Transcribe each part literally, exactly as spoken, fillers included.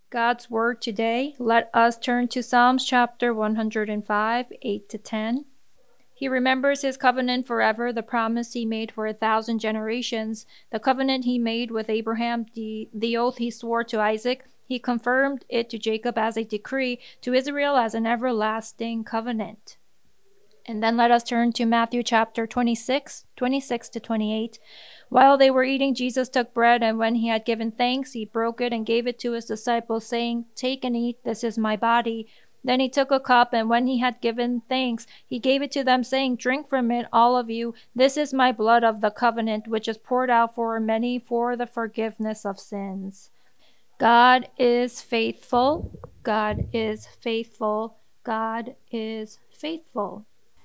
God's Word today. Let us turn to Psalms chapter one hundred five, eight to ten. He remembers his covenant forever, the promise he made for a thousand generations, the covenant he made with Abraham, the, the oath he swore to Isaac. He confirmed it to Jacob as a decree, to Israel as an everlasting covenant. And then let us turn to Matthew chapter twenty-six, twenty-six to twenty-eight. While they were eating, Jesus took bread, and when he had given thanks, he broke it and gave it to his disciples, saying, "Take and eat, this is my body." Then he took a cup, and when he had given thanks, he gave it to them, saying, "Drink from it, all of you. This is my blood of the covenant, which is poured out for many for the forgiveness of sins." God is faithful. God is faithful. God is faithful.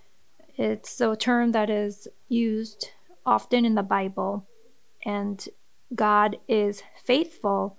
It's a term that is used often in the Bible, and God is faithful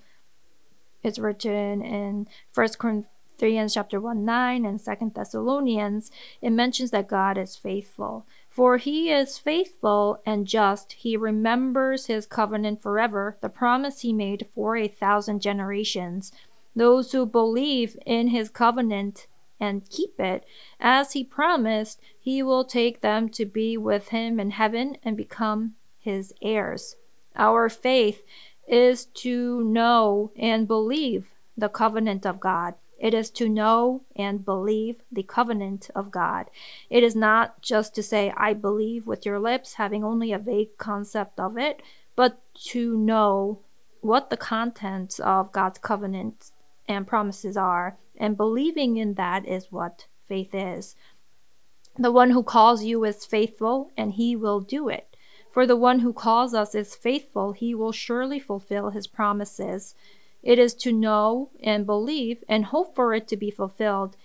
is written in First Corinthians chapter one nine and Second Thessalonians. It mentions that God is faithful. For he is faithful and just. He remembers his covenant forever, the promise he made for a thousand generations. Those who believe in his covenant and keep it, as he promised, he will take them to be with him in heaven and become his heirs. Our faith is to know and believe the covenant of God. It is to know and believe the covenant of God. It is not just to say, "I believe" with your lips, having only a vague concept of it, but to know what the contents of God's covenant and promises are, and believing in that is what faith is. The one who calls you is faithful, and he will do it. For the one who calls us is faithful, he will surely fulfill his promises. It is to know and believe and hope for it to be fulfilled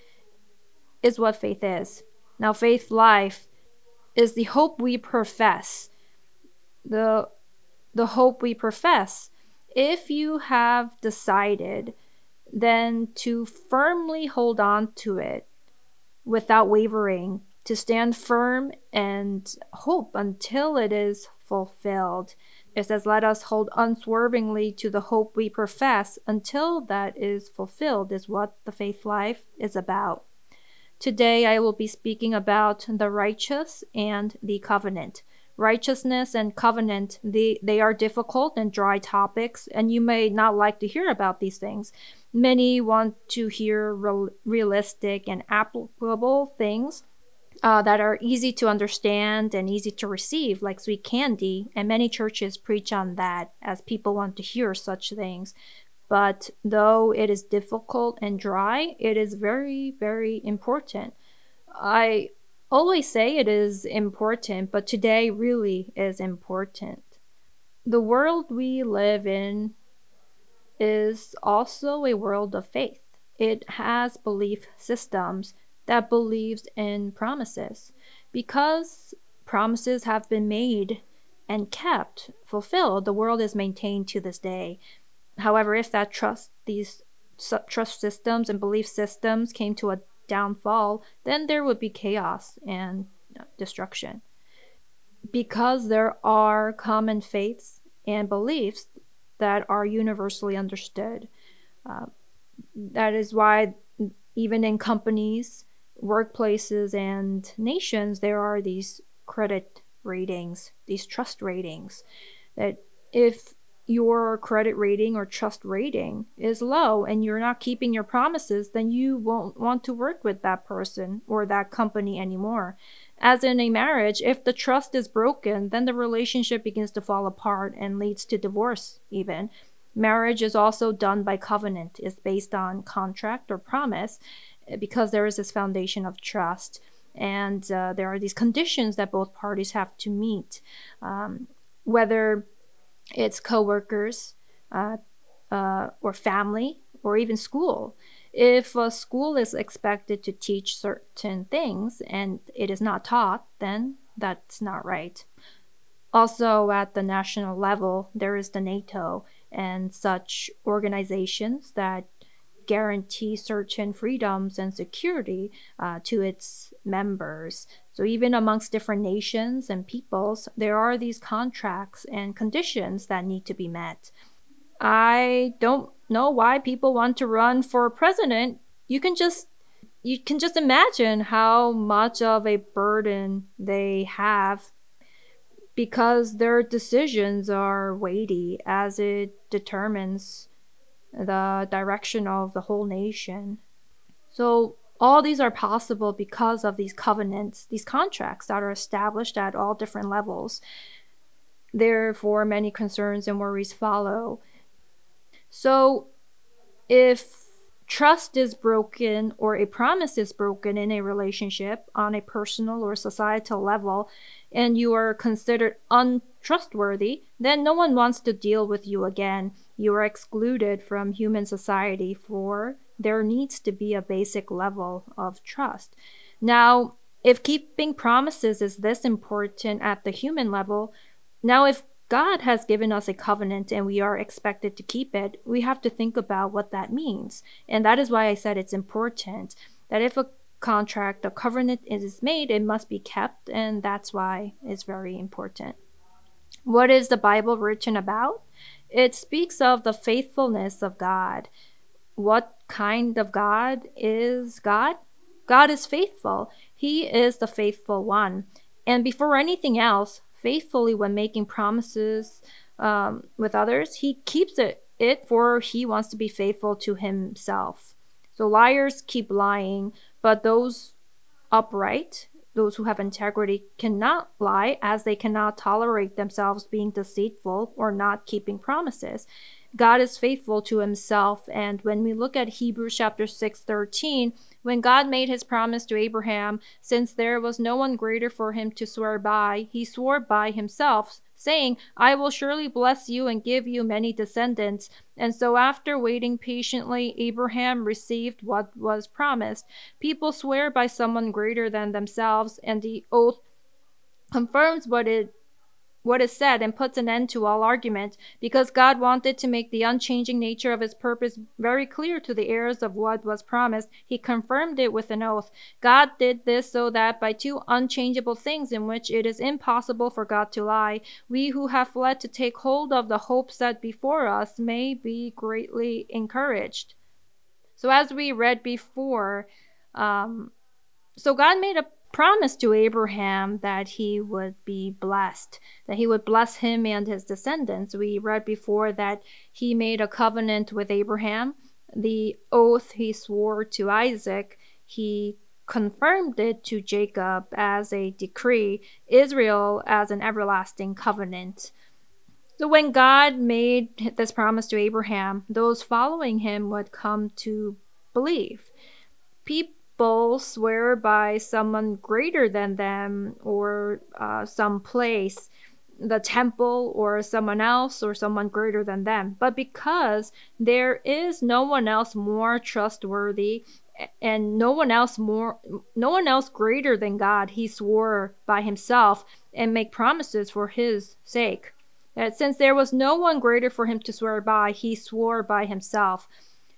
is what faith is. Now, faith life is the hope we profess. The, the hope we profess. If you have decided then to firmly hold on to it without wavering, to stand firm and hope until it is fulfilled. It says, "Let us hold unswervingly to the hope we profess until that is fulfilled," is what the faith life is about. Today I will be speaking about the righteous and the covenant. Righteousness and covenant, they, they are difficult and dry topics, and you may not like to hear about these things. Many want to hear real, realistic and applicable things uh, that are easy to understand and easy to receive, like sweet candy, and many churches preach on that as people want to hear such things. But though it is difficult and dry, it is very, very important. I always say it is important, but today really is important. The world we live in is also a world of faith. It has belief systems that believes in promises. Because promises have been made and kept, fulfilled, the world is maintained to this day. However, if that trust, these trust systems and belief systems came to a downfall, then there would be chaos and destruction. Because there are common faiths and beliefs that are universally understood. Uh, that is why even in companies, workplaces, and nations, there are these credit ratings, these trust ratings, that if your credit rating or trust rating is low and you're not keeping your promises, then you won't want to work with that person or that company anymore. As in a marriage, if the trust is broken, then the relationship begins to fall apart and leads to divorce even. Marriage is also done by covenant. It's based on contract or promise because there is this foundation of trust. And uh, there are these conditions that both parties have to meet. Um, whether it's coworkers, uh, uh, or family, or even school. If a school is expected to teach certain things and it is not taught, then that's not right. Also, at the national level, there is the NATO and such organizations that guarantee certain freedoms and security uh, to its members. So even amongst different nations and peoples, there are these contracts and conditions that need to be met. I don't know why people want to run for president, you can just you can just imagine how much of a burden they have, because their decisions are weighty as it determines the direction of the whole nation. So all these are possible because of these covenants, these contracts that are established at all different levels. Therefore, many concerns and worries follow. So if trust is broken or a promise is broken in a relationship on a personal or societal level, and you are considered untrustworthy, then no one wants to deal with you again. You are excluded from human society, for there needs to be a basic level of trust. Now, if keeping promises is this important at the human level, now if God has given us a covenant and we are expected to keep it, we have to think about what that means. And that is why I said it's important that if a contract, a covenant is made, it must be kept, and that's why it's very important. What is the Bible written about? It speaks of the faithfulness of God. What kind of God is God? God is faithful. He is the faithful one. And before anything else, faithfully when making promises um, with others, he keeps it, it for he wants to be faithful to himself. So liars keep lying, but those upright, those who have integrity, cannot lie, as they cannot tolerate themselves being deceitful or not keeping promises. God is faithful to himself. And when we look at Hebrews chapter six thirteen, when God made his promise to Abraham, since there was no one greater for him to swear by, he swore by himself, saying, I will surely bless you and give you many descendants. And so after waiting patiently, Abraham received what was promised. People swear by someone greater than themselves, and the oath confirms what it what is said and puts an end to all argument, because God wanted to make the unchanging nature of his purpose very clear to the heirs of what was promised. He confirmed it with an oath. God did this so that by two unchangeable things in which it is impossible for God to lie, we who have fled to take hold of the hope set before us may be greatly encouraged. So as we read before, um, so God made a promise to Abraham that he would be blessed, that he would bless him and his descendants. We read before that he made a covenant with Abraham. The oath he swore to Isaac, he confirmed it to Jacob as a decree, Israel as an everlasting covenant. So when God made this promise to Abraham, those following him would come to believe. People swear by someone greater than them, or uh, some place, the temple, or someone else, or someone greater than them. But because there is no one else more trustworthy and no one else more no one else greater than God, he swore by himself and make promises for his sake. That since there was no one greater for him to swear by, he swore by himself.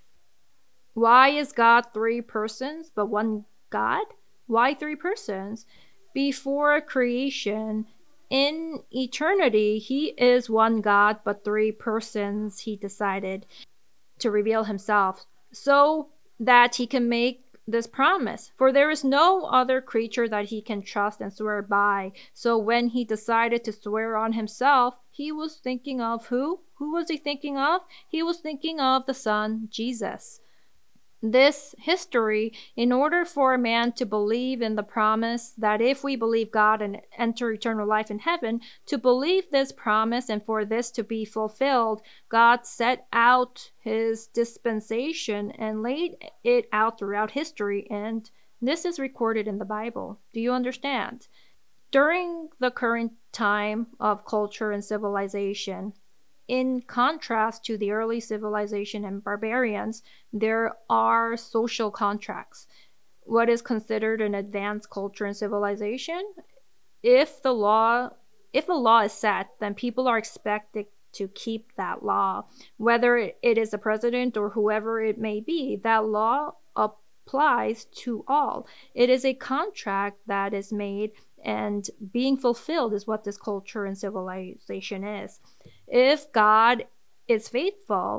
Why is God three persons but one God? Why three persons? Before creation, in eternity, he is one God but three persons. He decided to reveal himself so that he can make this promise. For there is no other creature that he can trust and swear by. So when he decided to swear on himself, he was thinking of who? Who was he thinking of? He was thinking of the Son, Jesus. This history, in order for a man to believe in the promise that if we believe God and enter eternal life in heaven, to believe this promise and for this to be fulfilled, God set out his dispensation and laid it out throughout history, and this is recorded in the Bible. Do you understand? During the current time of culture and civilization, in contrast to the early civilization and barbarians, there are social contracts. What is considered an advanced culture and civilization? If the law, if a law is set, then people are expected to keep that law. Whether it is the president or whoever it may be, that law applies to all. It is a contract that is made, and being fulfilled is what this culture and civilization is. If God is faithful,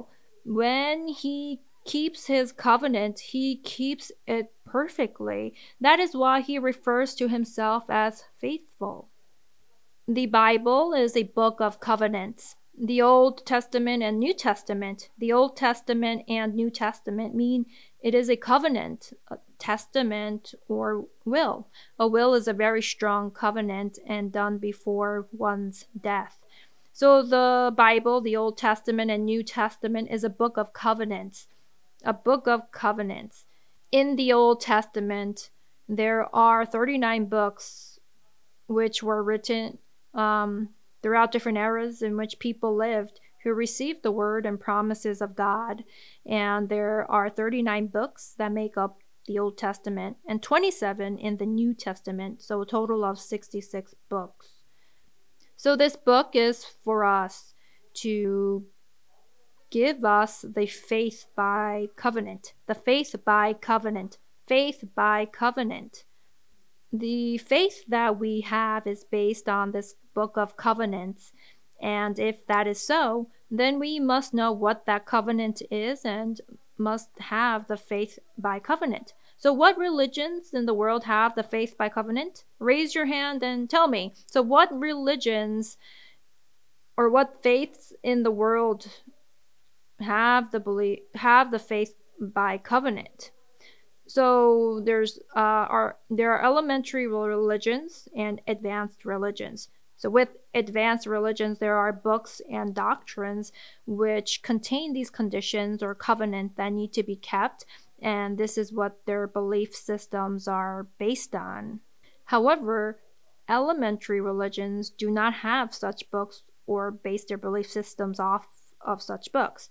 When he keeps his covenant, he keeps it perfectly. That is why he refers to himself as faithful. The Bible is a book of covenants. The Old Testament and New Testament. The Old Testament and New Testament mean it is a covenant, a testament, or will. A will is a very strong covenant and done before one's death. So the Bible, the Old Testament and New Testament, is a book of covenants. A book of covenants. In the Old Testament, there are thirty-nine books which were written um, throughout different eras in which people lived who received the word and promises of God. And there are thirty-nine books that make up the Old Testament and twenty-seven in the New Testament, so a total of sixty-six books. So this book is for us to give us the faith by covenant, the faith by covenant, faith by covenant. The faith that we have is based on this book of covenants. And if that is so, then we must know what that covenant is and must have the faith by covenant. So what religions in the world have the faith by covenant? Raise your hand and tell me. So what religions or what faiths in the world have the belief have the faith by covenant? So there's uh, are there are elementary religions and advanced religions. So with advanced religions, there are books and doctrines which contain these conditions or covenant that need to be kept, and this is what their belief systems are based on. However, elementary religions do not have such books or base their belief systems off of such books.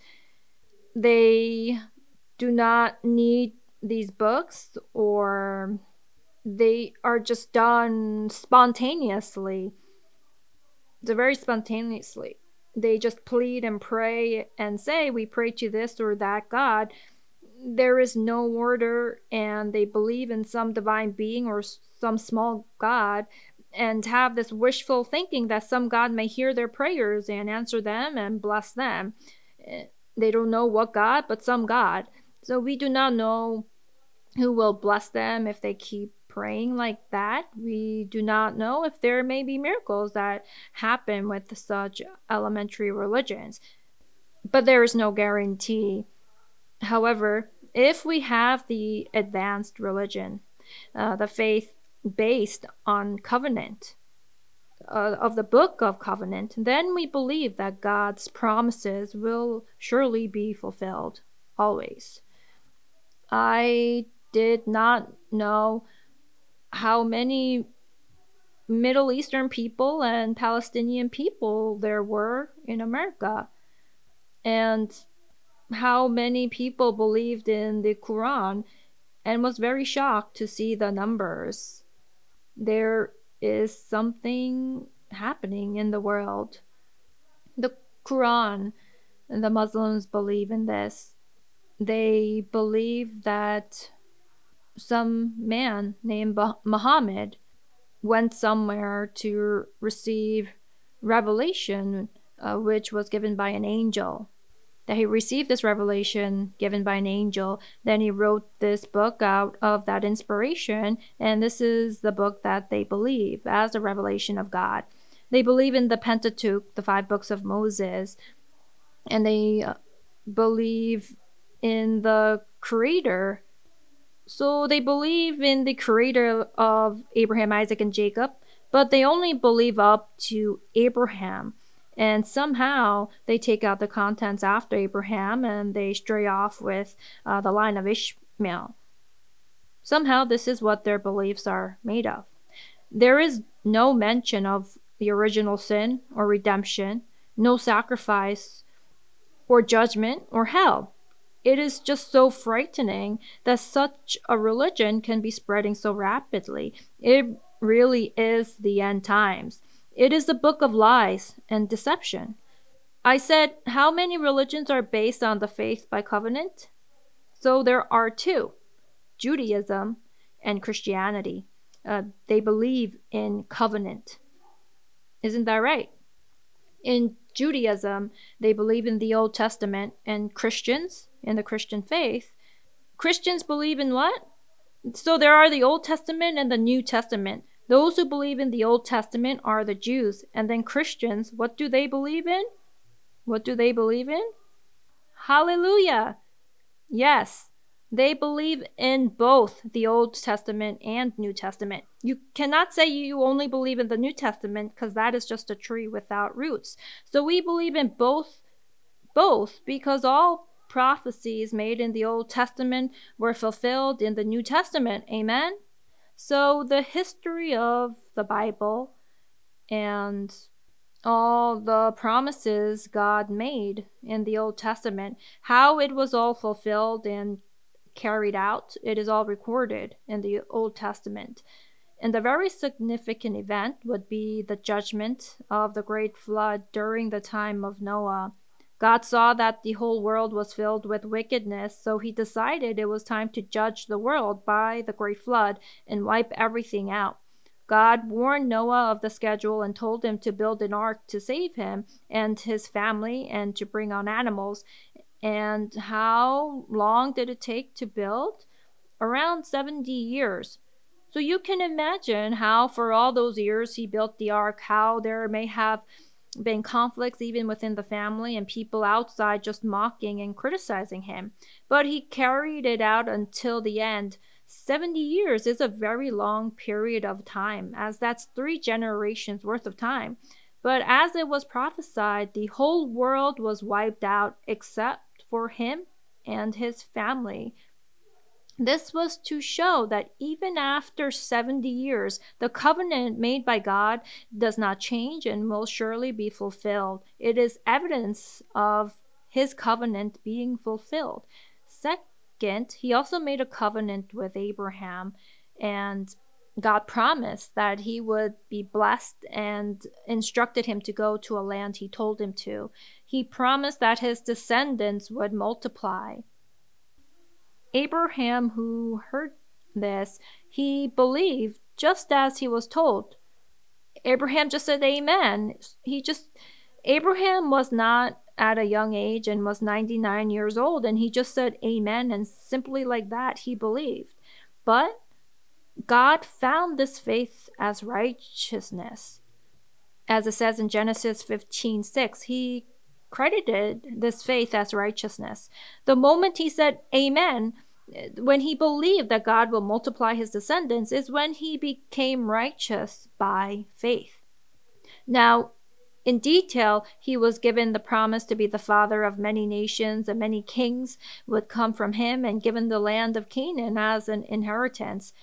They do not need these books, or they are just done spontaneously. They're very spontaneously. They just plead and pray and say, we pray to this or that God. There is no order, and they believe in some divine being or some small God and have this wishful thinking that some God may hear their prayers and answer them and bless them. They don't know what God, but some God. So we do not know who will bless them if they keep praying like that. We do not know if there may be miracles that happen with such elementary religions. But there is no guarantee. However, if we have the advanced religion, uh, the faith based on covenant, uh, of the book of covenant, then we believe that God's promises will surely be fulfilled, always. I did not know how many Middle Eastern people and Palestinian people there were in America, and how many people believed in the Quran, and was very shocked to see the numbers. There is something happening in the world. The Quran, and the Muslims believe in this. They believe that some man named Muhammad went somewhere to receive revelation, uh, which was given by an angel. That he received this revelation given by an angel. Then he wrote this book out of that inspiration, and this is the book that they believe as a revelation of God. They believe in the Pentateuch, the five books of Moses, and they uh, believe in the Creator. So they believe in the Creator of Abraham, Isaac, and Jacob, but they only believe up to Abraham. And somehow they take out the contents after Abraham and they stray off with uh, the line of Ishmael. Somehow this is what their beliefs are made of. There is no mention of the original sin or redemption, no sacrifice or judgment or hell. It is just so frightening that such a religion can be spreading so rapidly. It really is the end times. It is a book of lies and deception. I said, how many religions are based on the faith by covenant? So there are two, Judaism and Christianity. Uh, they believe in covenant. Isn't that right? In Judaism, they believe in the Old Testament, and Christians, in the Christian faith, Christians believe in what? So there are the Old Testament and the New Testament. Those who believe in the Old Testament are the Jews. And then Christians, what do they believe in? What do they believe in? Hallelujah! Yes, they believe in both the Old Testament and New Testament. You cannot say you only believe in the New Testament, because that is just a tree without roots. So we believe in both, both, because all prophecies made in the Old Testament were fulfilled in the New Testament. Amen? So the history of the Bible and all the promises God made in the Old Testament, how it was all fulfilled and carried out, it is all recorded in the Old Testament. And the very significant event would be the judgment of the great flood during the time of Noah. God saw that the whole world was filled with wickedness, so he decided it was time to judge the world by the great flood and wipe everything out. God warned Noah of the schedule and told him to build an ark to save him and his family and to bring on animals. And how long did it take to build? Around seventy years. So you can imagine how for all those years he built the ark, how there may have been conflicts even within the family and people outside just mocking and criticizing him. But he carried it out until the end. seventy years is a very long period of time, as that's three generations worth of time. But as it was prophesied, the whole world was wiped out except for him and his family. This was to show that even after seventy years, the covenant made by God does not change and will surely be fulfilled. It is evidence of his covenant being fulfilled. Second, he also made a covenant with Abraham, and God promised that he would be blessed and instructed him to go to a land he told him to. He promised that his descendants would multiply. Abraham, who heard this, he believed just as he was told. Abraham just said amen. He just, Abraham was not at a young age and was ninety-nine years old, and he just said amen, and simply like that he believed. But God found this faith as righteousness. As it says in Genesis fifteen six, he credited this faith as righteousness. The moment he said amen, when he believed that God will multiply his descendants, is when he became righteous by faith. Now, in detail, he was given the promise to be the father of many nations, and many kings would come from him, and given the land of Canaan as an inheritance.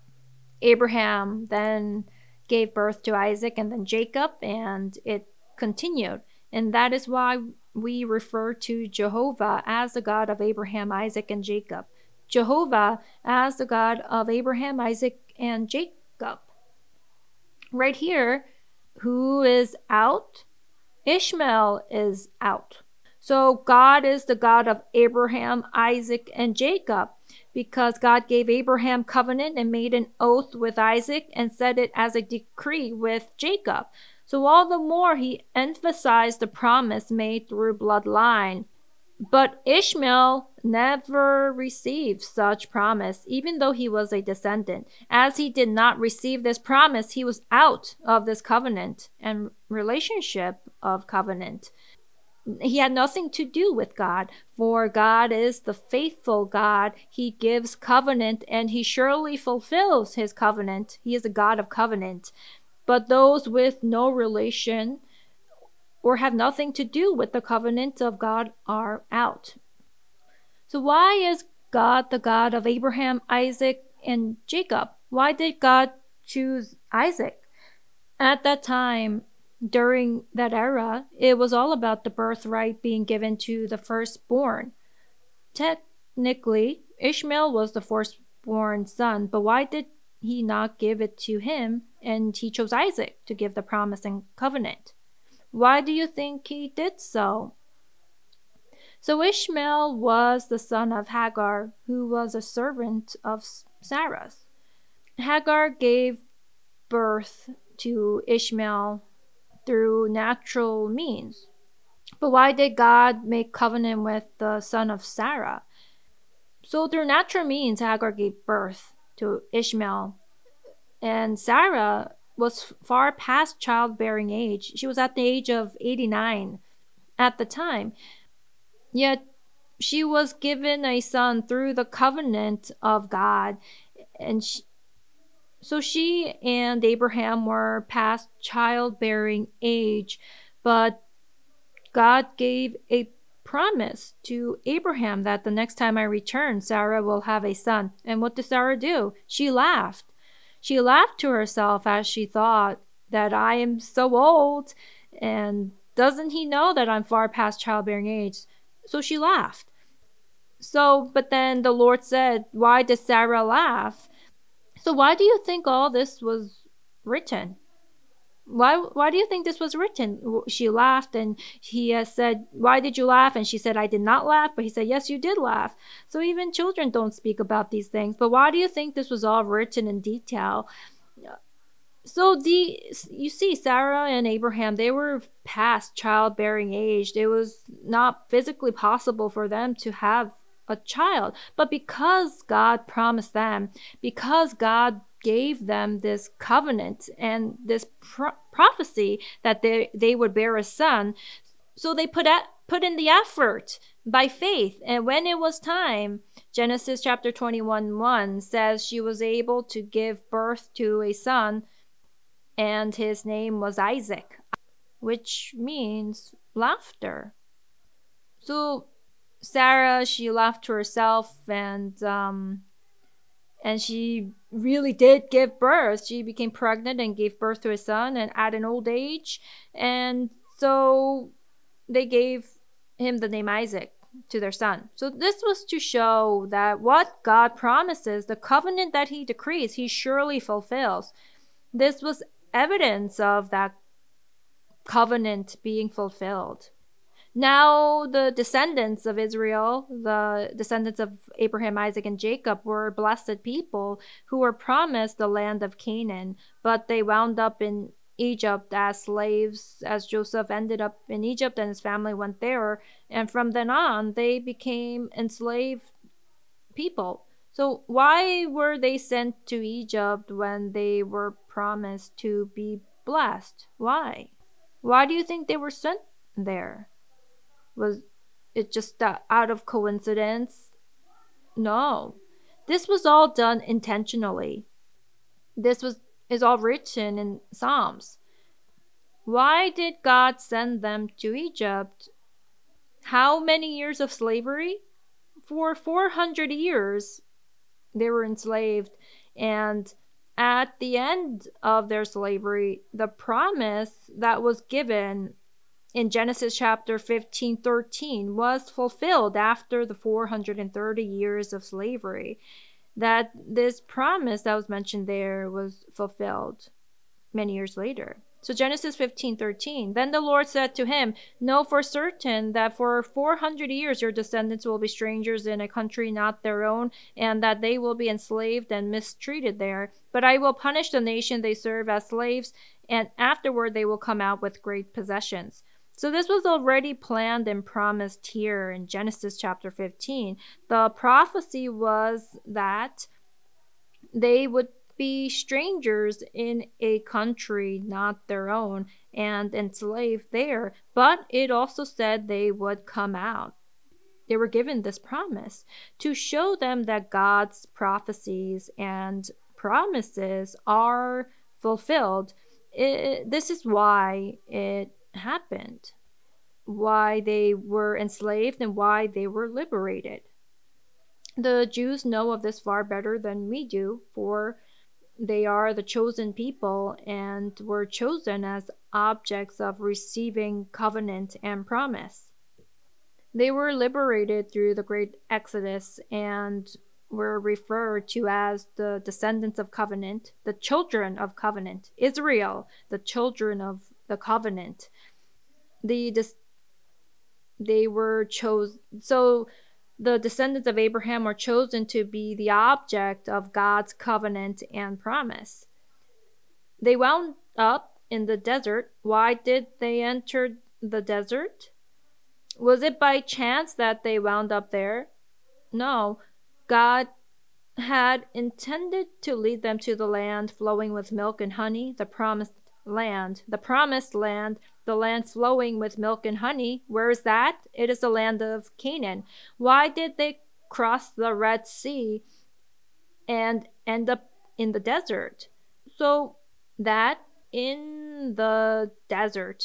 Abraham then gave birth to Isaac and then Jacob, and it continued. And that is why we refer to Jehovah as the God of Abraham, Isaac, and Jacob. Jehovah as the God of Abraham, Isaac, and Jacob. Right here, who is out? Ishmael is out. So God is the God of Abraham, Isaac, and Jacob, because God gave Abraham covenant and made an oath with Isaac and set it as a decree with Jacob. So all the more he emphasized the promise made through bloodline. But Ishmael never received such promise, even though he was a descendant. As he did not receive this promise, he was out of this covenant and relationship of covenant. He had nothing to do with God, for God is the faithful God. He gives covenant, and he surely fulfills his covenant. He is a God of covenant. But those with no relation or have nothing to do with the covenant of God are out. So why is God the God of Abraham, Isaac, and Jacob? Why did God choose Isaac? At that time, during that era, it was all about the birthright being given to the firstborn. Technically, Ishmael was the firstborn son, but why did he not give it to him, and he chose Isaac to give the promise and covenant? Why do you think he did so? So Ishmael was the son of Hagar, who was a servant of Sarah's. Hagar gave birth to Ishmael through natural means. But why did God make covenant with the son of Sarah? So through natural means, Hagar gave birth to Ishmael, and Sarah was far past childbearing age. She was at the age of eighty-nine at the time. Yet she was given a son through the covenant of God. And she, so she and Abraham were past childbearing age, but God gave a promise to Abraham that the next time I return, Sarah will have a son. And what did Sarah do? She laughed. She laughed to herself as she thought that I am so old, and doesn't he know that I'm far past childbearing age? So she laughed. So, but then the Lord said, why did Sarah laugh? So why do you think all this was written? Why why do you think this was written? She laughed, and he uh, said, why did you laugh? And she said, I did not laugh. But he said, yes, you did laugh. So even children don't speak about these things. But why do you think this was all written in detail? So the you see, Sarah and Abraham, they were past childbearing age. It was not physically possible for them to have a child. But because God promised them, because God gave them this covenant and this pro- prophecy that they, they would bear a son, so they put at, put in the effort by faith. And when it was time, Genesis chapter twenty-one one says she was able to give birth to a son, and his name was Isaac, which means laughter. So Sarah, she laughed to herself, and um, and she really did give birth. She became pregnant and gave birth to a son, and at an old age. And so they gave him the name Isaac to their son. So this was to show that what God promises, the covenant that he decrees, he surely fulfills. This was evidence of that covenant being fulfilled. Now the descendants of Israel, the descendants of Abraham, Isaac, and Jacob, were blessed people who were promised the land of Canaan, but they wound up in Egypt as slaves, as Joseph ended up in Egypt and his family went there, and from then on they became enslaved people. So why were they sent to Egypt when they were promised to be blessed? Why? Why do you think they were sent there? Was it just uh, out of coincidence? No. This was all done intentionally. This was is all written in Psalms. Why did God send them to Egypt? How many years of slavery? For four hundred years they were enslaved, and at the end of their slavery, the promise that was given in Genesis chapter fifteen thirteen was fulfilled after the four hundred thirty years of slavery. That this promise that was mentioned there was fulfilled many years later. So Genesis fifteen thirteen, then the Lord said to him, know for certain that for four hundred years your descendants will be strangers in a country not their own, and that they will be enslaved and mistreated there. But I will punish the nation they serve as slaves, and afterward they will come out with great possessions. So this was already planned and promised here in Genesis chapter fifteen. The prophecy was that they would be strangers in a country not their own and enslaved there, but it also said they would come out. They were given this promise to show them that God's prophecies and promises are fulfilled. It, this is why it happened, why they were enslaved and why they were liberated. The Jews know of this far better than we do, for they are the chosen people and were chosen as objects of receiving covenant and promise. They were liberated through the great Exodus and were referred to as the descendants of covenant, the children of covenant, Israel, the children of the covenant. The they were chosen, so the descendants of Abraham were chosen to be the object of God's covenant and promise. They wound up in the desert. Why did they enter the desert? Was it by chance that they wound up there? No. God had intended to lead them to the land flowing with milk and honey, the promised land. The promised land, the land flowing with milk and honey. Where is that? It is the land of Canaan. Why did they cross the Red Sea and end up in the desert? So that in the desert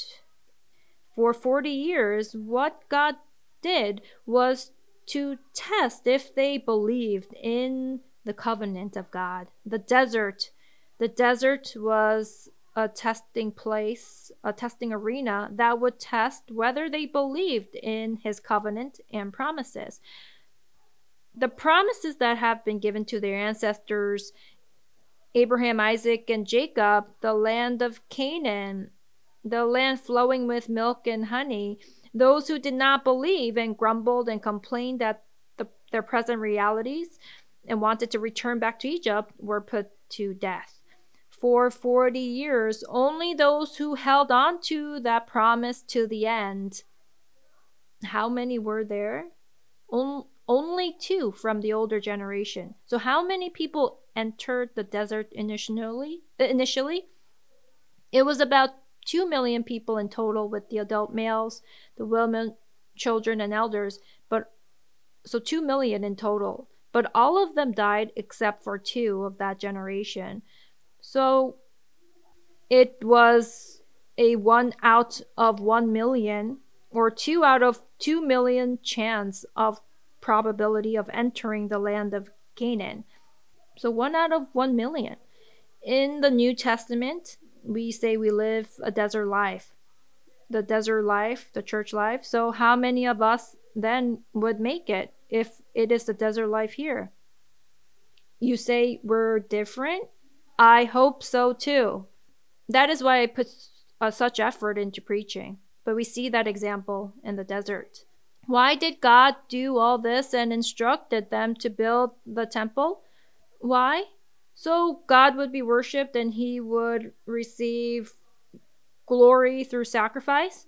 for forty years, what God did was to test if they believed in the covenant of God. The desert, the desert was a testing place, a testing arena that would test whether they believed in his covenant and promises. The promises that have been given to their ancestors, Abraham, Isaac, and Jacob, the land of Canaan, the land flowing with milk and honey, those who did not believe and grumbled and complained at the, their present realities and wanted to return back to Egypt were put to death. For forty years, only those who held on to that promise to the end. How many were there? On, only two from the older generation. So how many people entered the desert initially? Initially, it was about two million people in total, with the adult males, the women, children, and elders. But so two million in total. But all of them died except for two of that generation. So it was a one out of one million, or two out of two million chance of probability of entering the land of Canaan. So one out of one million. In the New Testament, we say we live a desert life. The desert life, the church life. So how many of us then would make it if it is the desert life here? You say we're different? I hope so too. That is why I put uh, such effort into preaching. But we see that example in the desert. Why did God do all this and instructed them to build the temple? Why? So God would be worshipped and he would receive glory through sacrifice.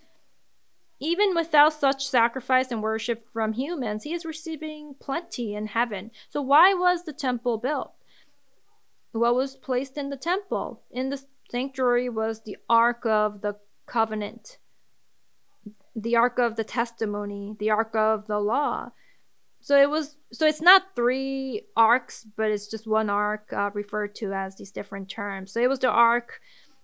Even without such sacrifice and worship from humans, he is receiving plenty in heaven. So why was the temple built? What was placed in the temple? In the sanctuary was the Ark of the Covenant, the Ark of the Testimony, the Ark of the Law. So it was. So it's not three arks, but it's just one ark, uh, referred to as these different terms. So it was the ark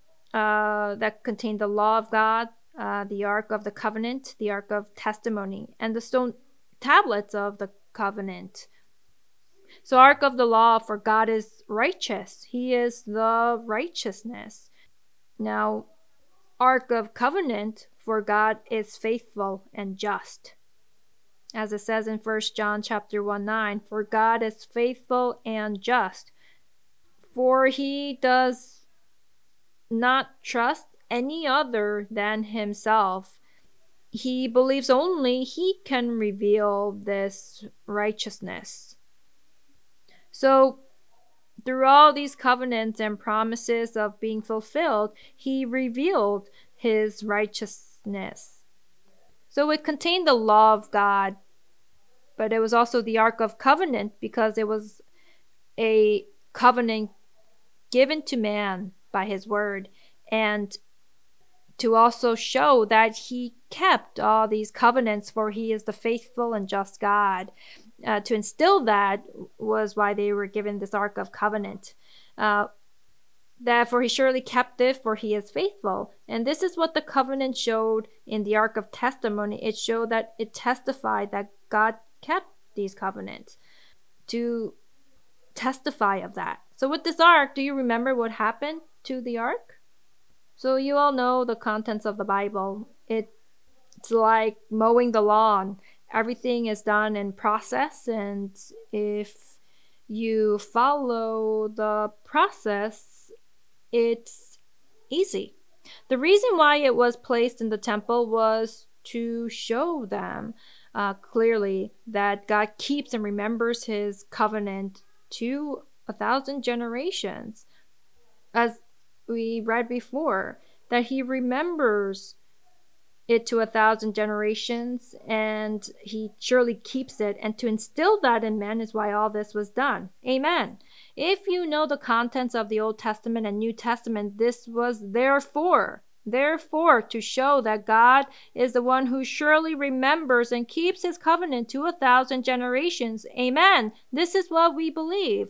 uh, that contained the law of God, uh, the Ark of the Covenant, the Ark of Testimony, and the stone tablets of the covenant. So Ark of the Law, for God is righteous. He is the righteousness. Now, Ark of Covenant, for God is faithful and just. As it says in First John chapter one nine, for God is faithful and just, for he does not trust any other than himself. He believes only he can reveal this righteousness. So, through all these covenants and promises of being fulfilled, he revealed his righteousness. So it contained the law of God, but it was also the Ark of Covenant because it was a covenant given to man by his word, and to also show that he kept all these covenants, for he is the faithful and just God. Uh, to instill that was why they were given this Ark of Covenant. Uh, Therefore he surely kept it, for he is faithful. And this is what the covenant showed in the Ark of Testimony. It showed that it testified that God kept these covenants, to testify of that. So with this ark, do you remember what happened to the ark? So you all know the contents of the Bible. It's like mowing the lawn. Everything is done in process, and if you follow the process, it's easy. The reason why it was placed in the temple was to show them uh, clearly that God keeps and remembers his covenant to a thousand generations. As we read before, that he remembers it to a thousand generations, and he surely keeps it. And to instill that in men is why all this was done. Amen. If you know the contents of the Old Testament and New Testament, this was therefore, therefore to show that God is the one who surely remembers and keeps his covenant to a thousand generations. Amen. This is what we believe.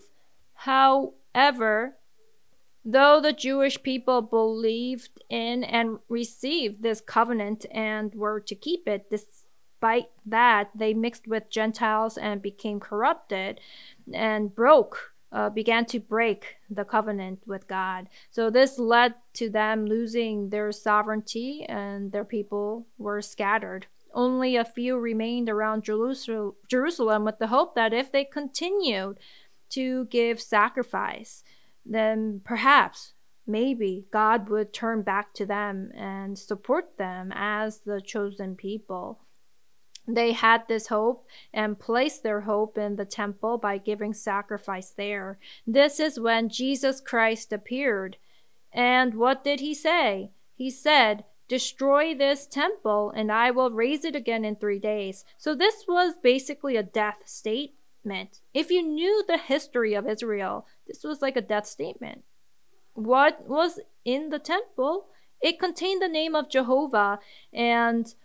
However, though the Jewish people believed in and received this covenant and were to keep it, despite that, they mixed with Gentiles and became corrupted and broke, uh, began to break the covenant with God. So this led to them losing their sovereignty, and their people were scattered. Only a few remained around Jerusalem with the hope that if they continued to give sacrifice, then perhaps, maybe, God would turn back to them and support them as the chosen people. They had this hope and placed their hope in the temple by giving sacrifice there. This is when Jesus Christ appeared. And what did he say? He said, "Destroy this temple and I will raise it again in three days." So this was basically a death statement. If you knew the history of Israel, this was like a death statement. What was in the temple? It contained the name of Jehovah and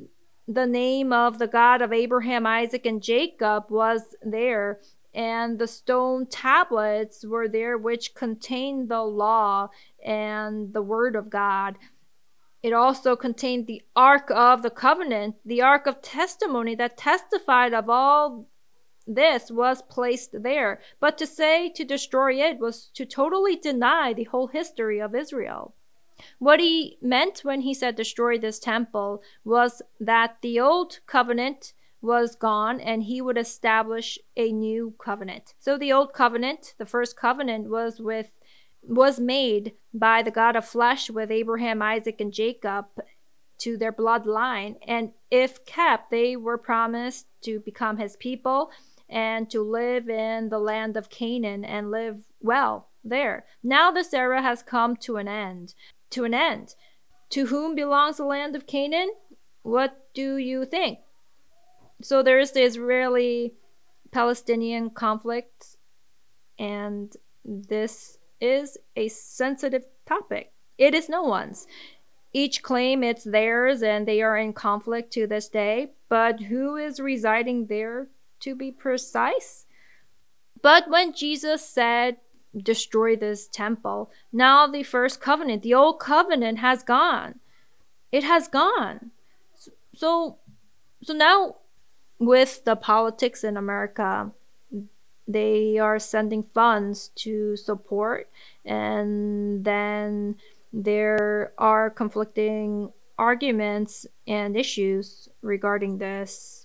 the name of the God of Abraham, Isaac, and Jacob was there. And the stone tablets were there, which contained the law and the word of God. It also contained the Ark of the Covenant, the Ark of Testimony that testified of all this was placed there. But to say to destroy it was to totally deny the whole history of Israel. What he meant when he said destroy this temple was that the old covenant was gone and he would establish a new covenant. So the old covenant, the first covenant, was with was made by the God of flesh with Abraham, Isaac, and Jacob to their bloodline. And if kept, they were promised to become his people and to live in the land of Canaan and live well there. Now this era has come to an end. To an end. To whom belongs the land of Canaan? What do you think? So there is the Israeli-Palestinian conflict, and this is a sensitive topic. It is no one's. Each claim it's theirs and they are in conflict to this day, but who is residing there, to be precise? But when Jesus said, destroy this temple, now the first covenant, the old covenant has gone. It has gone. So, so now with the politics in America, they are sending funds to support, and then there are conflicting arguments and issues regarding this.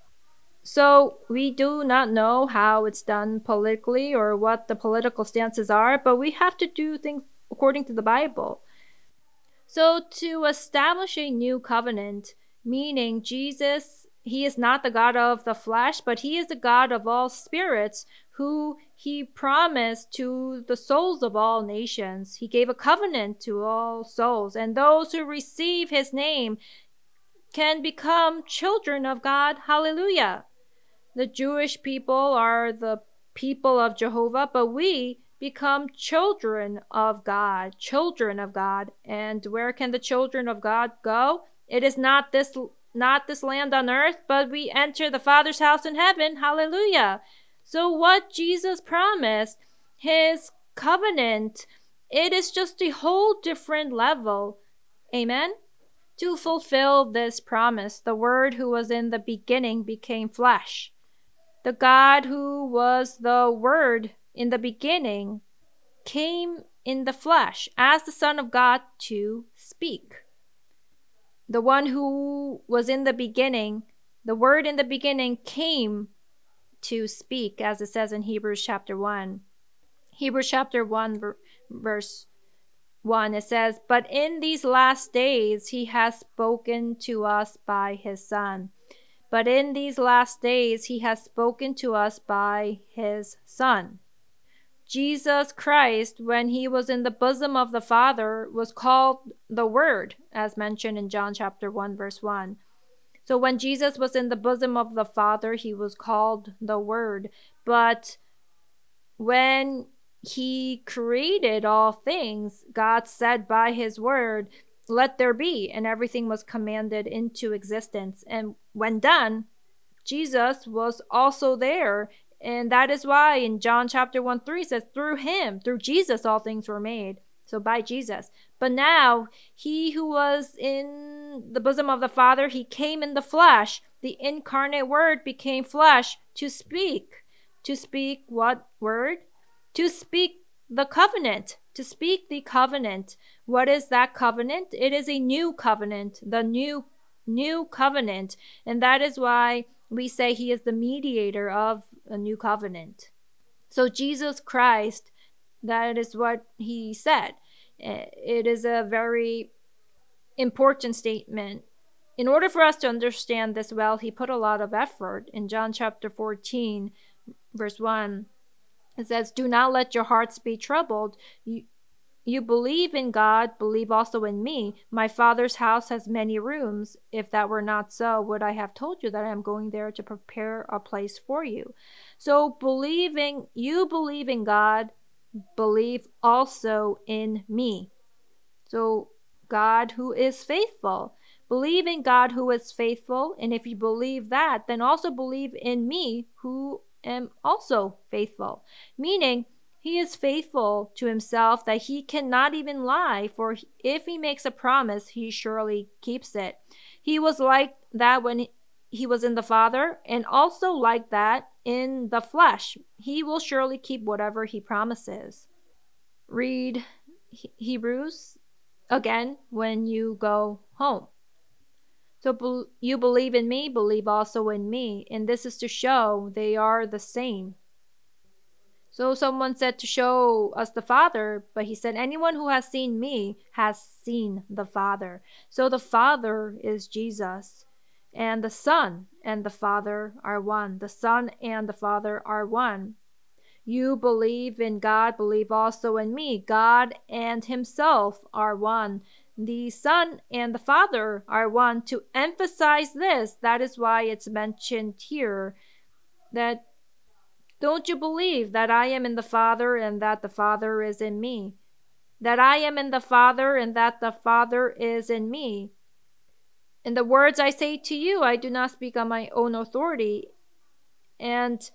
So we do not know how it's done politically or what the political stances are, but we have to do things according to the Bible. So to establish a new covenant, meaning Jesus, he is not the God of the flesh, but he is the God of all spirits, who he promised to the souls of all nations. He gave a covenant to all souls, and those who receive his name can become children of God. Hallelujah. The Jewish people are the people of Jehovah, but we become children of God, children of God. And where can the children of God go? It is not this not this land on earth, but we enter the Father's house in heaven. Hallelujah. So what Jesus promised, his covenant, it is just a whole different level. Amen. To fulfill this promise, the Word who was in the beginning became flesh. The God who was the Word in the beginning came in the flesh as the Son of God to speak. The one who was in the beginning, the Word in the beginning, came to speak, as it says in Hebrews chapter one. Hebrews chapter one, verse one, it says, "But in these last days he has spoken to us by his Son. But in these last days he has spoken to us by his Son." Jesus Christ, when he was in the bosom of the Father, was called the Word, as mentioned in John chapter one, verse one. So when Jesus was in the bosom of the Father, he was called the Word. But when he created all things, God said by his word, "Let there be," and everything was commanded into existence. And when done, Jesus was also there. And that is why in John chapter one, three says, through him, through Jesus, all things were made. So by Jesus. But now, he who was in the bosom of the Father, he came in the flesh. The incarnate word became flesh to speak. To speak what word? To speak the covenant. To speak the covenant. What is that covenant? It is a new covenant. The new, new covenant. And that is why we say he is the mediator of a new covenant. So Jesus Christ, that is what he said. It is a very important statement. In order for us to understand this well, he put a lot of effort. In John chapter fourteen, verse one, it says, "Do not let your hearts be troubled. You, you believe in God, believe also in me. My Father's house has many rooms. If that were not so, would I have told you that I am going there to prepare a place for you?" So believing, you believe in God, believe also in me. So God who is faithful. Believe in God who is faithful. And if you believe that, then also believe in me who am also faithful. Meaning, he is faithful to himself that he cannot even lie, for if he makes a promise, he surely keeps it. He was like that when he was in the Father, and also like that in the flesh. He will surely keep whatever he promises. Read Hebrews again when you go home. So be- you believe in me, believe also in me. And this is to show they are the same. So someone said to show us the Father, but he said, anyone who has seen me has seen the Father. So the Father is Jesus. And the Son and the Father are one. The Son and the Father are one. You believe in God, believe also in me. God and himself are one. The Son and the Father are one. To emphasize this, that is why it's mentioned here that don't you believe that I am in the Father and that the Father is in me? That I am in the Father and that the Father is in me. In the words I say to you, I do not speak on my own authority. And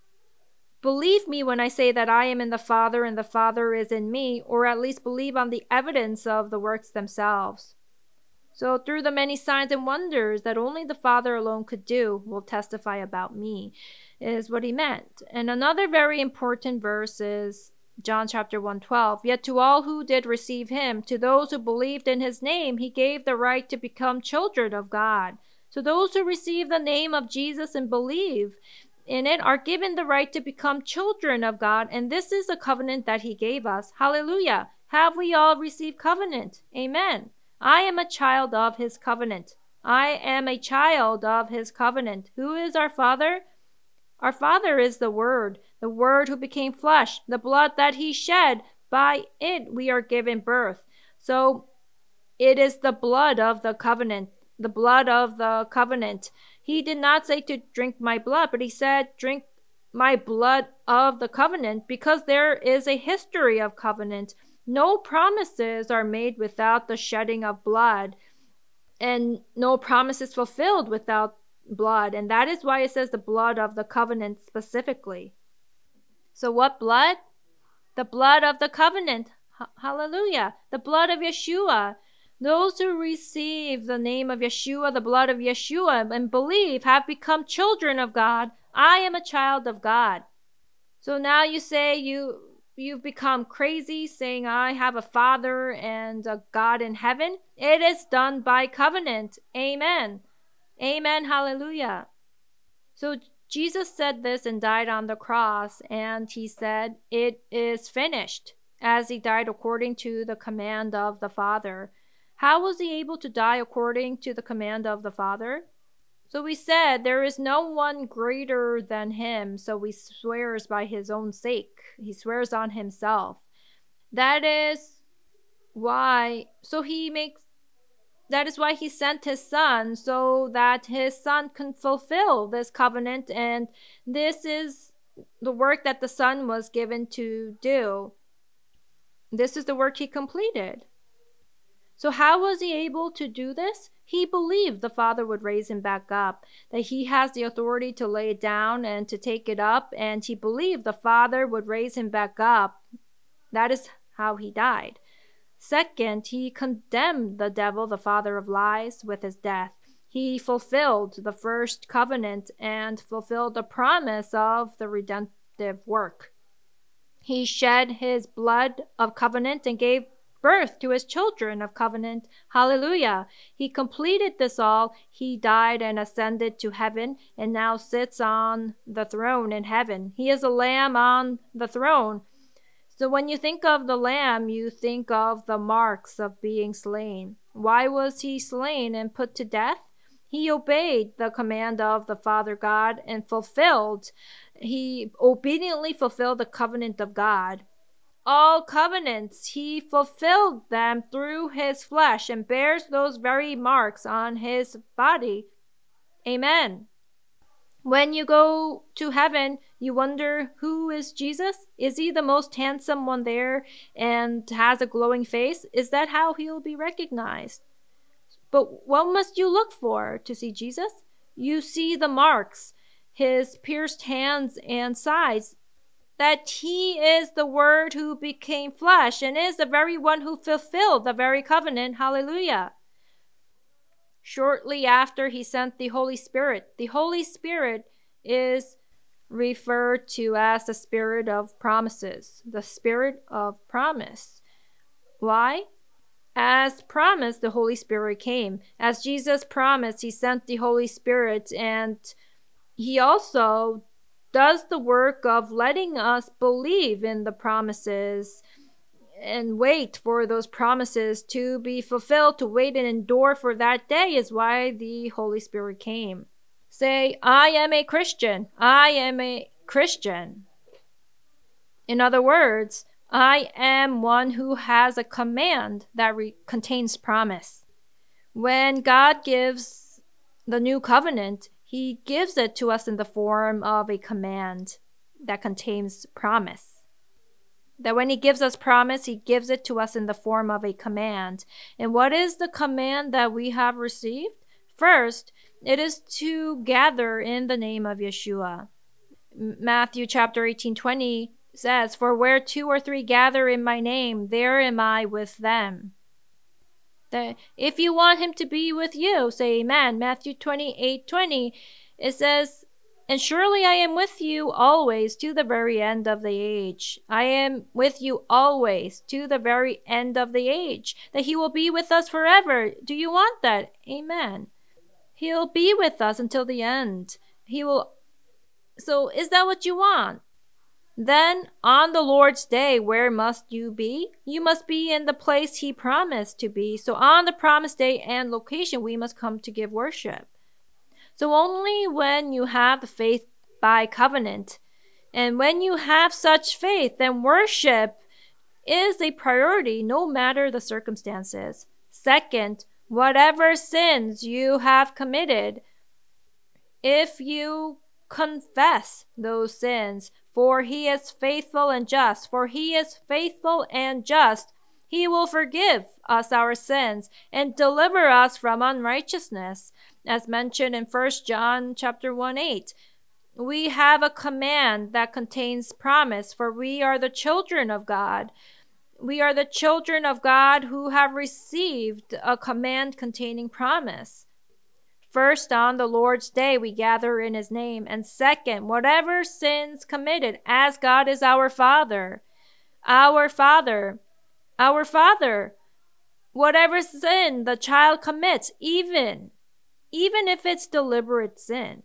believe me when I say that I am in the Father and the Father is in me, or at least believe on the evidence of the works themselves. So through the many signs and wonders that only the Father alone could do will testify about me, is what he meant. And another very important verse is John chapter one twelve. Yet to all who did receive him, to those who believed in his name, he gave the right to become children of God. So those who receive the name of Jesus and believe in it are given the right to become children of God. And this is a covenant that he gave us. Hallelujah. Have we all received covenant? Amen. I am a child of his covenant. I am a child of his covenant. Who is our Father? Our Father is the Word, the Word who became flesh, the blood that he shed. By it we are given birth. So it is the blood of the covenant, the blood of the covenant. He did not say to drink my blood, but he said drink my blood of the covenant, because there is a history of covenant. No promises are made without the shedding of blood, and no promise is fulfilled without blood. And that is why it says the blood of the covenant specifically. So what blood? The blood of the covenant. H- hallelujah. The blood of Yeshua. Those who receive the name of Yeshua, the blood of Yeshua, and believe have become children of God. I am a child of God. So now you say you you've become crazy saying I have a Father and a God in heaven. It is done by covenant. Amen. Amen. Hallelujah. So Jesus said this and died on the cross, and he said, it is finished, as he died according to the command of the Father. How was he able to die according to the command of the Father? So we said there is no one greater than him, so he swears by his own sake. He swears on himself. That is why, so he makes, that is why he sent his son, so that his son can fulfill this covenant, and this is the work that the son was given to do. This is the work he completed. So how was he able to do this? He believed the Father would raise him back up, that he has the authority to lay it down and to take it up, and he believed the Father would raise him back up. That is how he died. Second, he condemned the devil, the father of lies, with his death. He fulfilled the first covenant and fulfilled the promise of the redemptive work. He shed his blood of covenant and gave birth to his children of covenant. Hallelujah. He completed this all. He died and ascended to heaven and now sits on the throne in heaven. He is a lamb on the throne. So when you think of the lamb, you think of the marks of being slain. Why was he slain and put to death? He obeyed the command of the Father God and fulfilled, he obediently fulfilled the covenant of God. All covenants, he fulfilled them through his flesh and bears those very marks on his body. Amen. When you go to heaven, you wonder, who is Jesus? Is he the most handsome one there and has a glowing face? Is that how he'll be recognized? But what must you look for to see Jesus? You see the marks, his pierced hands and sides, that he is the Word who became flesh and is the very one who fulfilled the very covenant. Hallelujah. Shortly after, he sent the Holy Spirit. The Holy Spirit is referred to as the Spirit of promises, the Spirit of promise. Why? As promised, the Holy Spirit came. As Jesus promised, he sent the Holy Spirit, and he also does the work of letting us believe in the promises and wait for those promises to be fulfilled. To wait and endure for that day is why the Holy Spirit came. Say, I am a Christian. I am a Christian. In other words, I am one who has a command that re- contains promise. When God gives the new covenant, he gives it to us in the form of a command that contains promise. That when he gives us promise, he gives it to us in the form of a command. And what is the command that we have received? First, it is to gather in the name of Yeshua. Matthew chapter eighteen twenty says, for where two or three gather in my name, there am I with them. That if you want him to be with you, say amen. Matthew twenty-eight twenty, it says, and surely I am with you always to the very end of the age. I am with you always to the very end of the age. That he will be with us forever. Do you want that? Amen. He'll be with us until the end. He will. So is that what you want? Then on the Lord's day, where must you be? You must be in the place he promised to be. So on the promised day and location, we must come to give worship. So only when you have the faith by covenant, and when you have such faith, then worship is a priority no matter the circumstances. Second, whatever sins you have committed, if you confess those sins, for he is faithful and just, for he is faithful and just, he will forgive us our sins and deliver us from unrighteousness. As mentioned in First John chapter one eight, we have a command that contains promise, for we are the children of God. We are the children of God who have received a command containing promise. First, on the Lord's day, we gather in his name. And second, whatever sins committed, as God is our Father, our Father, our Father, whatever sin the child commits, even, even if it's deliberate sin,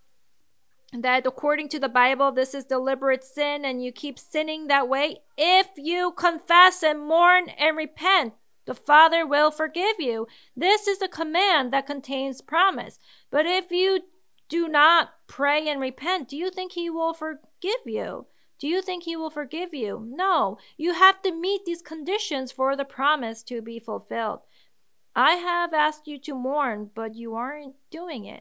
that according to the Bible, this is deliberate sin and you keep sinning that way, if you confess and mourn and repent, The Father will forgive you. This is a command that contains promise. But if you do not pray and repent, do you think he will forgive you? Do you think he will forgive you? No. You have to meet these conditions for the promise to be fulfilled. I have asked you to mourn, but you aren't doing it.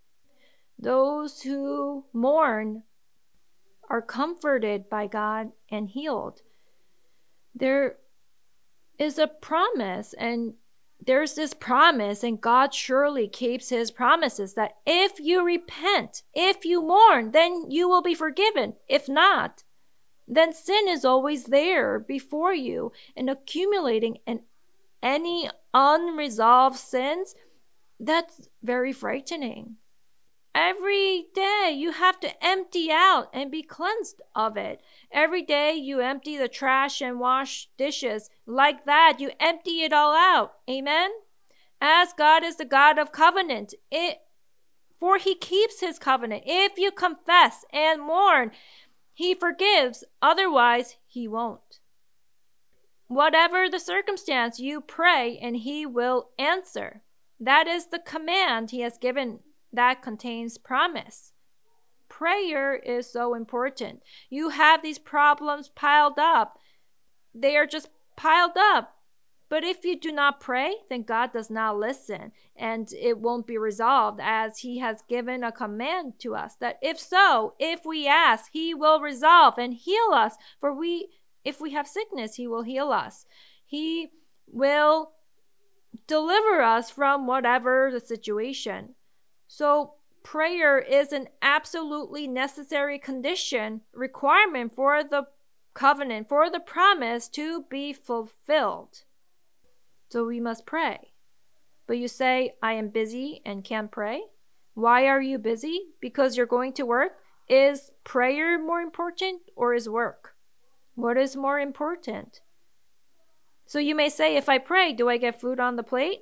Those who mourn are comforted by God and healed. There is a promise, and there's this promise, and God surely keeps his promises, that if you repent, if you mourn, then you will be forgiven. If not, then sin is always there before you and accumulating, and any unresolved sins, that's very frightening. Every day you have to empty out and be cleansed of it. Every day you empty the trash and wash dishes. Like that, you empty it all out. Amen? As God is the God of covenant, it, for he keeps his covenant. If you confess and mourn, he forgives. Otherwise, he won't. Whatever the circumstance, you pray and he will answer. That is the command he has given that contains promise. Prayer is so important. You have these problems piled up. They are just piled up. But if you do not pray, then God does not listen, and it won't be resolved, as he has given a command to us that if so, if we ask, he will resolve and heal us. For we, if we have sickness, he will heal us. He will deliver us from whatever the situation. So prayer is an absolutely necessary condition, requirement for the covenant, for the promise to be fulfilled. So we must pray. But you say, I am busy and can't pray. Why are you busy? Because you're going to work? Is prayer more important or is work? What is more important? So you may say, if I pray, do I get food on the plate?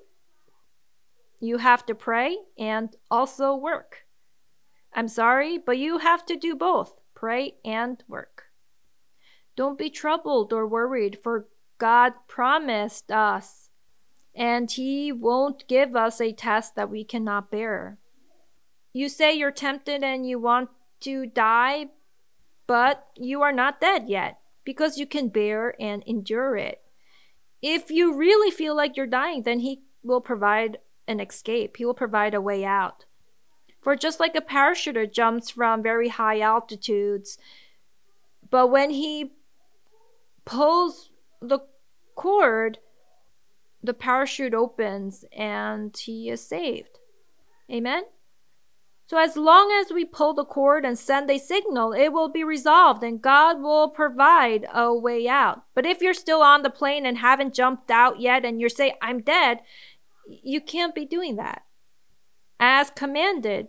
You have to pray and also work. I'm sorry, but you have to do both, pray and work. Don't be troubled or worried, for God promised us, and he won't give us a test that we cannot bear. You say you're tempted and you want to die, but you are not dead yet, because you can bear and endure it. If you really feel like you're dying, then he will provide an escape. He will provide a way out. For just like a parachuter jumps from very high altitudes, but when he pulls the cord, the parachute opens and he is saved. Amen? So as long as we pull the cord and send a signal, it will be resolved and God will provide a way out. But if you're still on the plane and haven't jumped out yet and you're saying, I'm dead, you can't be doing that. As commanded,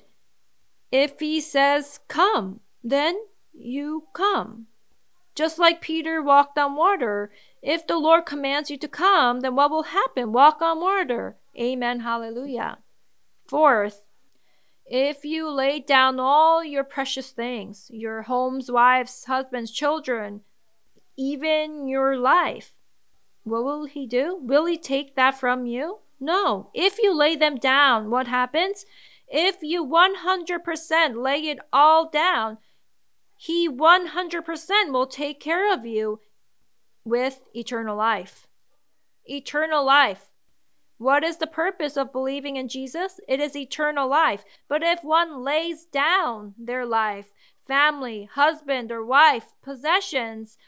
if he says, come, then you come. Just like Peter walked on water. If the Lord commands you to come, then what will happen? Walk on water. Amen. Hallelujah. Fourth, if you lay down all your precious things, your homes, wives, husbands, children, even your life, what will he do? Will he take that from you? No. If you lay them down, what happens? If you one hundred percent lay it all down, he one hundred percent will take care of you with eternal life. Eternal life. What is the purpose of believing in Jesus? It is eternal life. But if one lays down their life, family, husband or wife, possessions,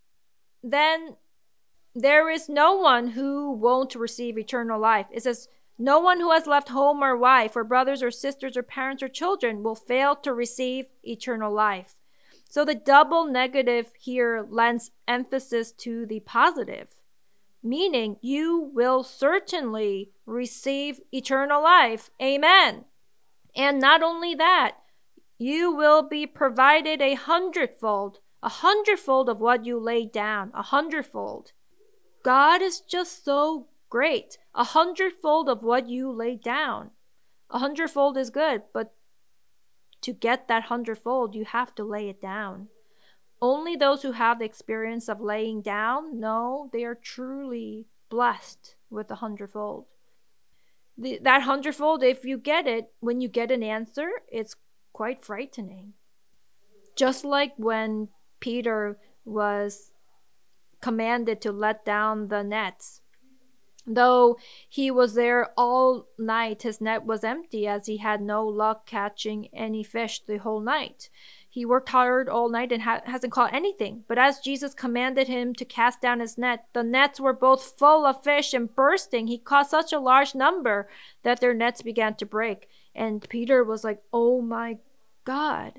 then there is no one who won't receive eternal life. It says, no one who has left home or wife or brothers or sisters or parents or children will fail to receive eternal life. So the double negative here lends emphasis to the positive, meaning you will certainly receive eternal life. Amen. And not only that, you will be provided a hundredfold, a hundredfold of what you laid down, a hundredfold. God is just so great. A hundredfold of what you laid down. A hundredfold is good, but to get that hundredfold, you have to lay it down. Only those who have the experience of laying down know they are truly blessed with a hundredfold. The, that hundredfold, if you get it, when you get an answer, it's quite frightening. Just like when Peter was commanded to let down the nets. Though he was there all night, his net was empty as he had no luck catching any fish the whole night. He worked hard all night and ha- hasn't caught anything. But as Jesus commanded him to cast down his net, the nets were both full of fish and bursting. He caught such a large number that their nets began to break. And Peter was like, "Oh my God."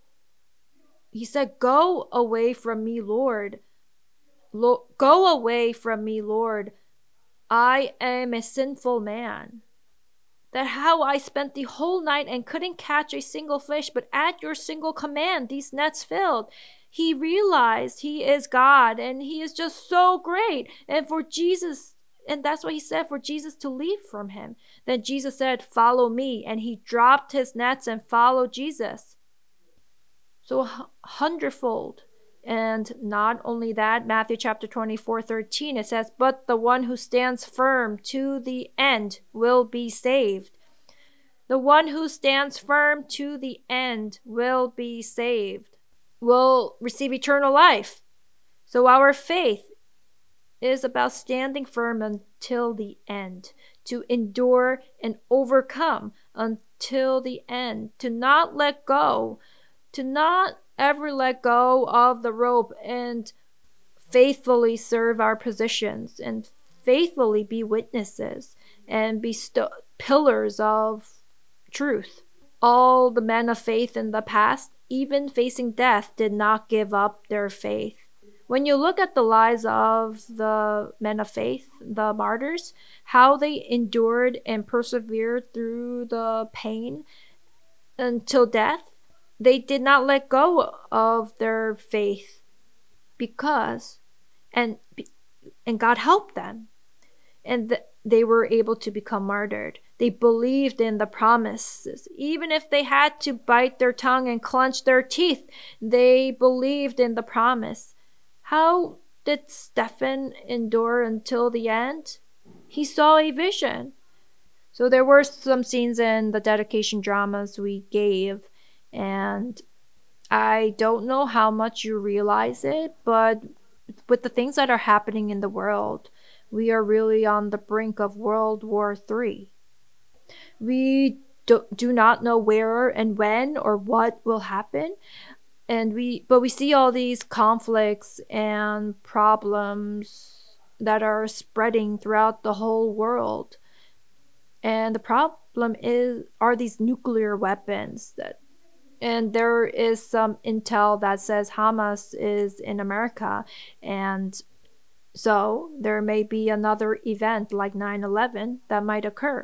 He said, "Go away from me, Lord. Lo- go away from me, Lord. I am a sinful man. That how I spent the whole night and couldn't catch a single fish, but at your single command, these nets filled." He realized he is God and he is just so great. And for Jesus, and that's what he said, for Jesus to leave from him. Then Jesus said, "Follow me." And he dropped his nets and followed Jesus. So a hundredfold. And not only that, Matthew chapter twenty-four, thirteen, it says, "But the one who stands firm to the end will be saved." The one who stands firm to the end will be saved, will receive eternal life. So our faith is about standing firm until the end, to endure and overcome until the end, to not let go, to not ever let go of the rope and faithfully serve our positions and faithfully be witnesses and be st- pillars of truth. All the men of faith in the past, even facing death, did not give up their faith. When you look at the lives of the men of faith, the martyrs, how they endured and persevered through the pain until death, they did not let go of their faith because, and and God helped them. And th- they were able to become martyred. They believed in the promises. Even if they had to bite their tongue and clench their teeth, they believed in the promise. How did Stephen endure until the end? He saw a vision. So there were some scenes in the dedication dramas we gave, and I don't know how much you realize it, but with the things that are happening in the world, we are really on the brink of World War Three. We do, do not know where and when or what will happen, and we but we see all these conflicts and problems that are spreading throughout the whole world. And the problem is are these nuclear weapons that and there is some intel that says Hamas is in America, and so there may be another event like nine eleven that might occur.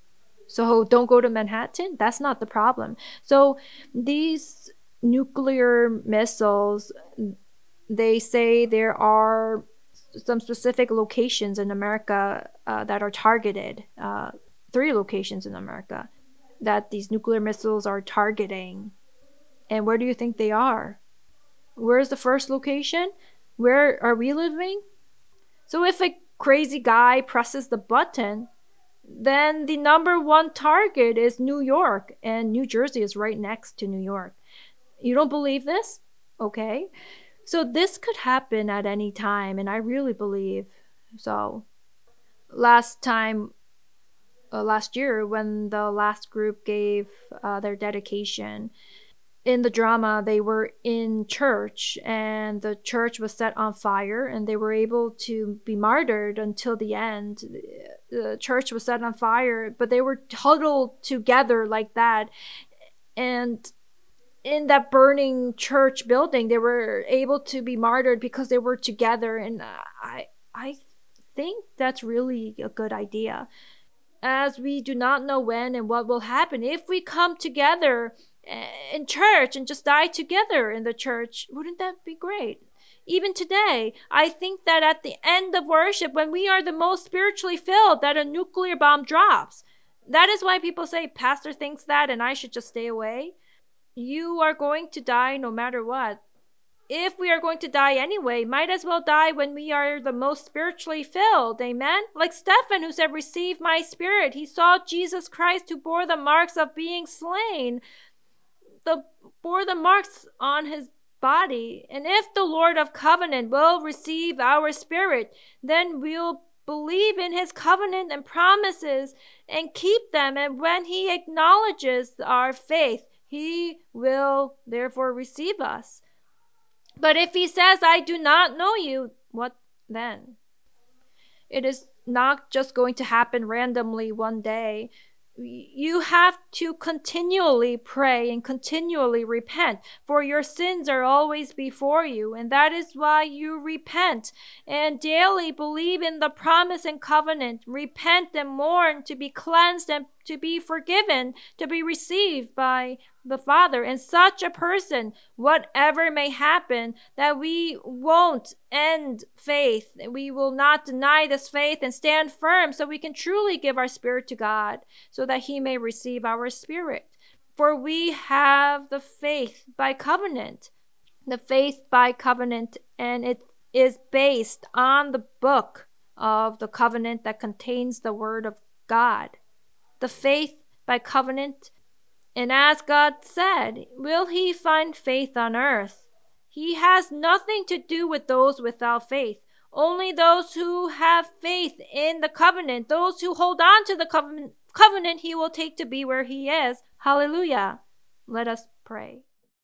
So don't go to Manhattan. That's not the problem. So these nuclear missiles, they say there are some specific locations in America uh, that are targeted, uh, three locations in America that these nuclear missiles are targeting. And where do you think they are? Where's the first location? Where are we living? So if a crazy guy presses the button, then the number one target is New York, and New Jersey is right next to New York. You don't believe this? Okay. So this could happen at any time, and I really believe so. Last time, uh, last year, when the last group gave uh, their dedication, in the drama, they were in church and the church was set on fire and they were able to be martyred until the end. The church was set on fire, but they were huddled together like that. And in that burning church building, they were able to be martyred because they were together. And I, I think that's really a good idea. As we do not know when and what will happen, if we come together in church and just die together in the church, wouldn't that be great? Even today, I think that at the end of worship, when we are the most spiritually filled, that a nuclear bomb drops. That is why people say, "Pastor thinks that and I should just stay away." You are going to die no matter what. if we are going to die anyway, might as well die when we are the most spiritually filled. Amen? Like Stephen, who said, receive my spirit. He saw Jesus Christ, who bore the marks of being slain, the bore the marks on his body. And if the Lord of covenant will receive our spirit, then we'll believe in his covenant and promises and keep them. And when he acknowledges our faith, he will therefore receive us. But if he says, I do not know you, what then? It is not just going to happen randomly one day. You have to continually pray and continually repent, for your sins are always before you, and that is why you repent and daily believe in the promise and covenant. Repent and mourn to be cleansed and to be forgiven, to be received by the Father. And such a person, whatever may happen, that we won't end faith. We will not deny this faith and stand firm, so we can truly give our spirit to God, so that he may receive our spirit. For we have the faith by covenant. The faith by covenant, and it is based on the book of the covenant that contains the word of God. The faith by covenant. And as God said, will he find faith on earth? He has nothing to do with those without faith. Only those who have faith in the covenant, those who hold on to the covenant, covenant he will take to be where he is. Hallelujah. Let us pray.